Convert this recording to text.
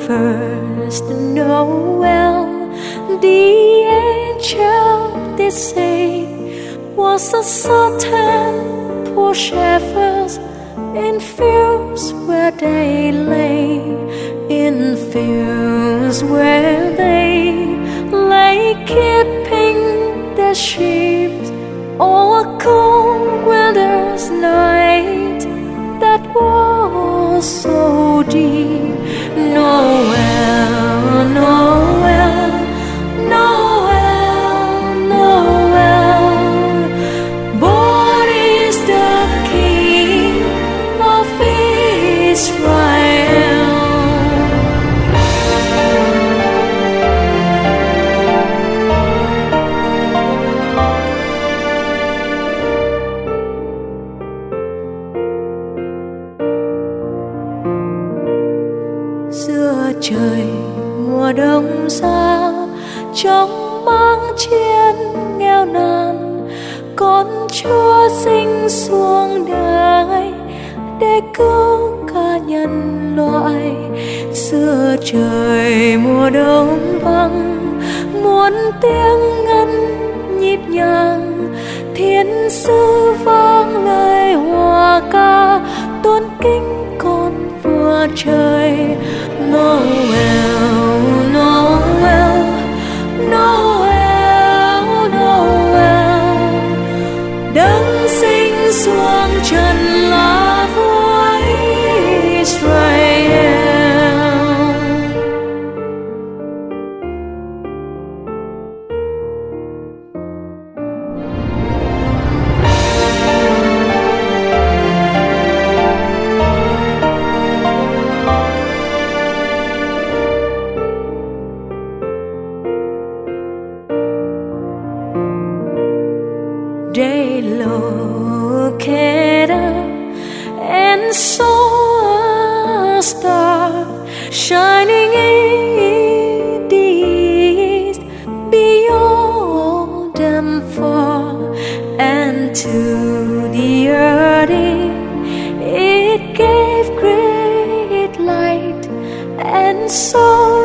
first Noel, the angel did say, was a certain poor shepherds in fields where they lay, in fields where they lay, keeping their sheep. Oh, a cold winter's night that was so deep. Noel, Noel, Noel, Noel, born is the King of Israel. Giữa trời mùa đông xa, trong máng chiên nghèo nàn, con Chúa sinh xuống đời để cứu cả nhân loại. Giữa trời mùa đông vắng, muôn tiếng ngân nhịp nhàng, thiên sứ vang lời hòa ca tôn kính con vua trời. Noel, Noel, Noel, Noel, đấng sinh xuống trần là vua Israel. They looked up and saw a star shining in the east, beyond them far, and to the earth it gave great light, and so